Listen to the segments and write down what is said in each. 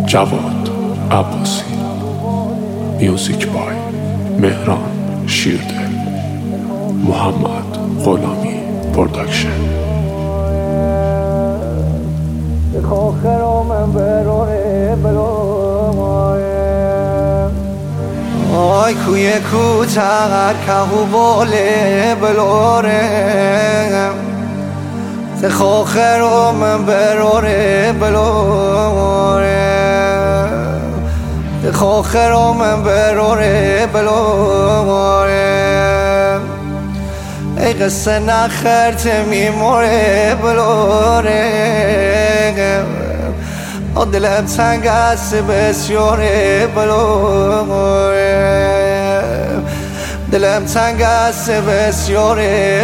جواد عباسی. میوزیک بای مهران شیردل. محمد غلامی پروداکشن. آی کوی کوتر کهو باله بلاره تخاخر من براره بلاره تخاخر من براره بلاره ای قصه نخرت میموره بلاره دلم تنگ است بسیاره بلاره دلم تنگ است بسیاره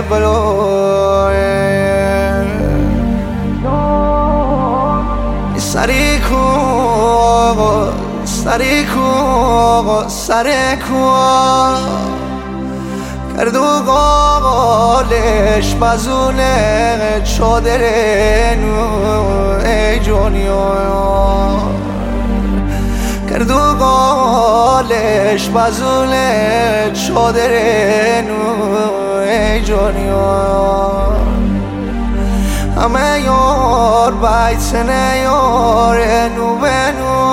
بلاره سری کو سری کو سری کو کردو قالش بزونه چادر نو ای جونیو کردو قالش بزونه چادر نو ای جونیو همه یار بیت نیار نو بنو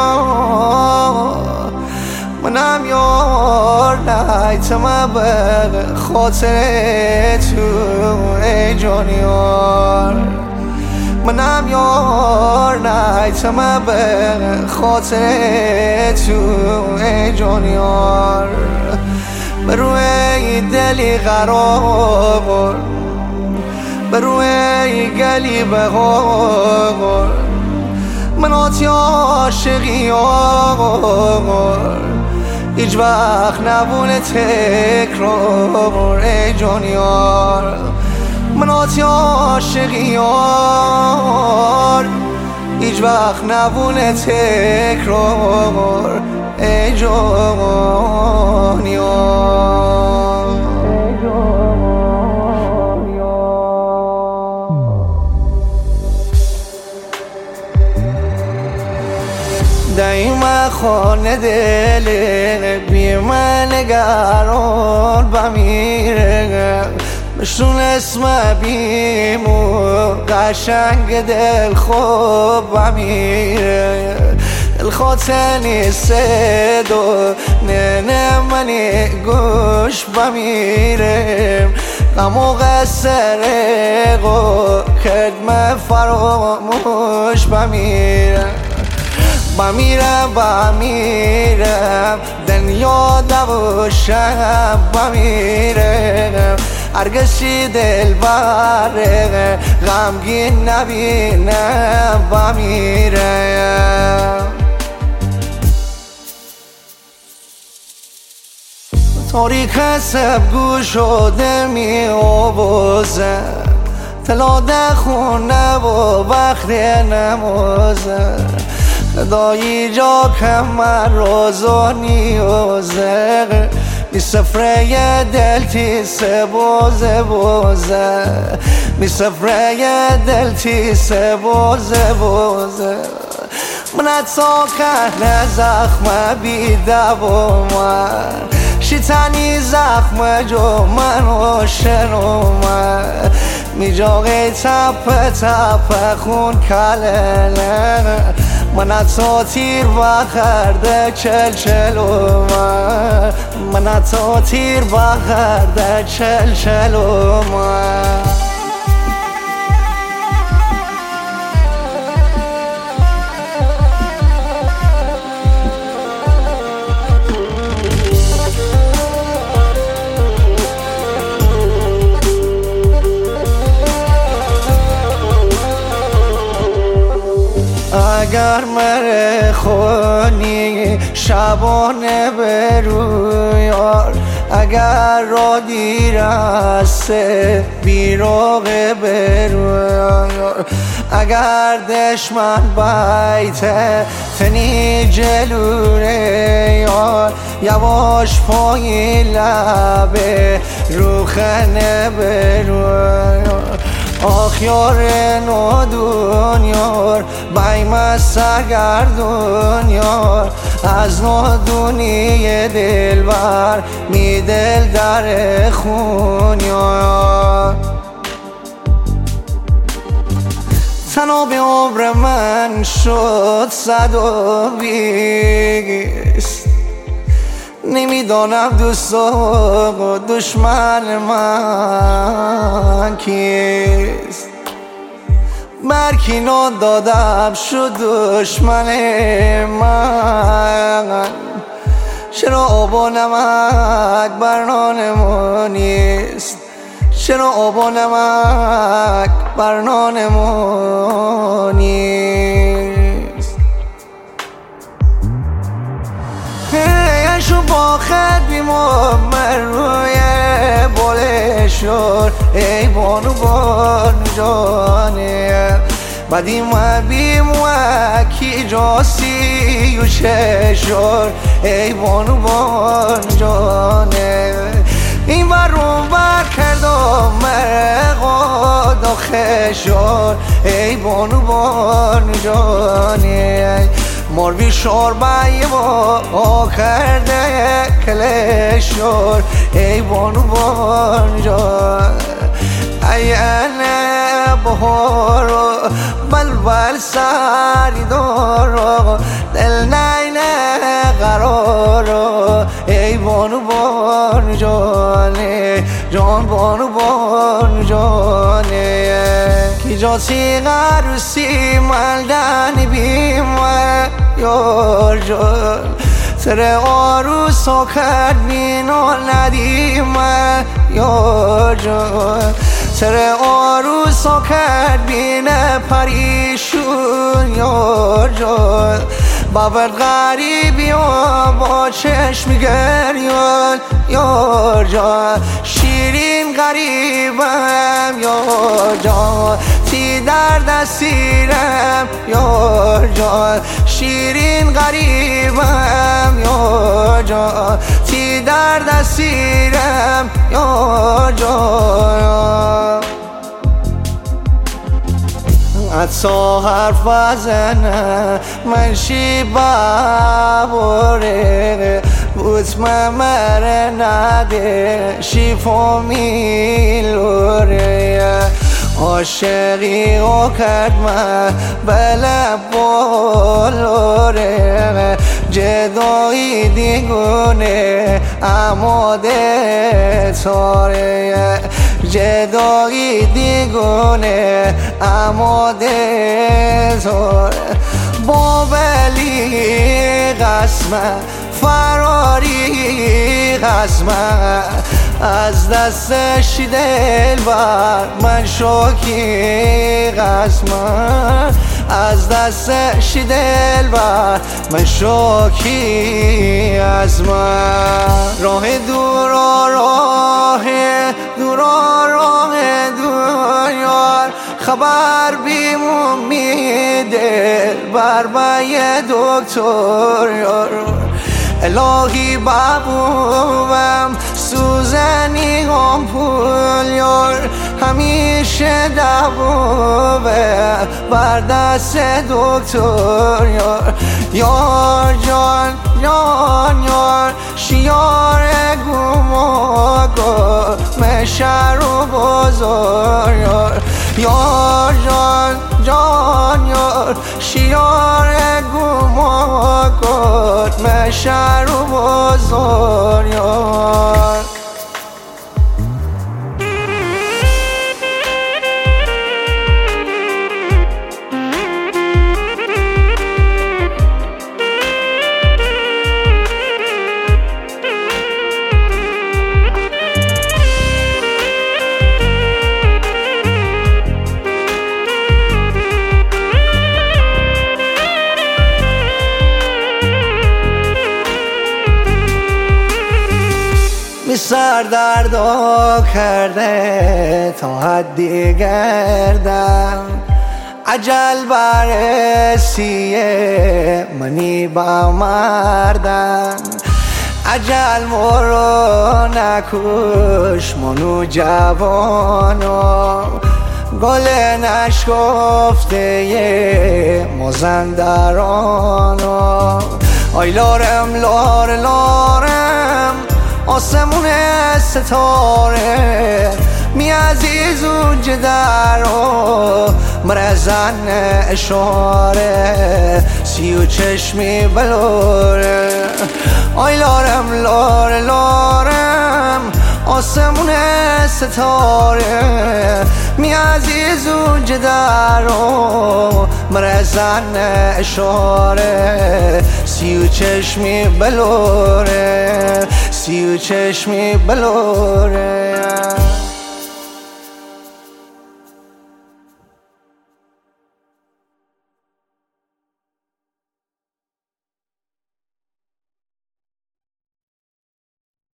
منم یار نیتم به خاطر تو ای جانیار منم یار نیتم به خاطر تو ای جانیار به روی دلی قرار به روی گلی بهار من آتی عاشقی هیچ وقت نبونه تکرار ای جانیار من آتی عاشقی هیچ وقت نبونه تکرار ای جانیار دایما خانه دل بی من نگران بمیره بشون اسم بیمو قشنگ دل خوب بمیره دل خاطنی سدو نه منی گوش بمیره غم و قصر قو کدم فراموش بمیره بمیرم دنیا دوشم بمیرم هرگزی دل بره غمگین نبینم بمیرم تاریک سبگو شده می آوازه تلاده خونه و وقت نمازه خدایی جا کمر روز و نیازه می سفره دل تیسه بازه بازه می سفره دل تیسه بازه بازه من اتا کنه زخم بی دوامن شیطانی زخم جو من و شنومن می جاقی تپ تپ خون کلنه من اتا تیر بخرده چلچلومن من اتا تیر بخرده چلچلومن اگر مره خونی شبانه برویار اگر را دیر است بیراغ برویار اگر دشمن بیته تنی جلوره یار یواش پای لبه روخنه برویار آخیار نو دنیار بایم سرگردون یار از نادونی دلبر می دل در خون یار تناب عمر من شد 120 نمیدانم دوست و دشمن من کیست برکی دادم شد دشمن من چرا آب و نمک بر نانمون نیست چرا آب و نمک بر نانمون نیست شو با خط بیمامر روی بلشور ای بانو بان جانه بدی ما بیم و کی جاسی و چشور ای بانو بان جانه این بر رو بر کردم مرقاد و خشور ای بانو بان جانه مروی شور بایی با کرده کلشور ای بانو بان جان ایانه بهارو بلبل سری دارو دل نینه قرارو ای بانو بان جانه جان بانو بان جانه کی جاسی غروسی ملدنی بیمه یار جان سر آروس و کرد بینو ندیمه یار جان سر آروس و کرد بینه پریشون یار جان باورد غریبی و با چشم گریان یار جان شیرین غریبم یار جان تی در دستیرم یار جان شیرین غریبم یار جان تی در دستیرم یار جان حتی حرف بزنم من شیبه باره بوت ممره نده شیفو میلوره عاشقی و کرد من بله بولوره جدایی دیگونه اما ده تاره جدایی دیگونه اما ده تاره بابلی قسمه فراری قسمه از دستش دل بر من شوکی قسمه از دستش دل بر من شوکی از من راه دورا راه دورا راه دوریار خبر بیمون میده بر بای دکتر یار الهی بابوم سوزنی هم پول یار همیشه دووه بر دست دکتر یار یار جان یار یار شیار گماگا مشر و بازار یار یار جان جان یار شیار گماگا مشر و بازار یار می سردردا کرده تا حدی گردم عجل برسیه منی با مردم عجل مرو نکش منو جوانو گل نشکفته مازندرانو آی لارم لار لارم آسمون ستاره می عزیز و جدر و مرزن اشاره سی و چشمی بلوره آی لارم لار لارم آسمون ستاره می عزیز و جدر و مرزن اشاره سی و چشمی بلوره سی و چشمی بلوره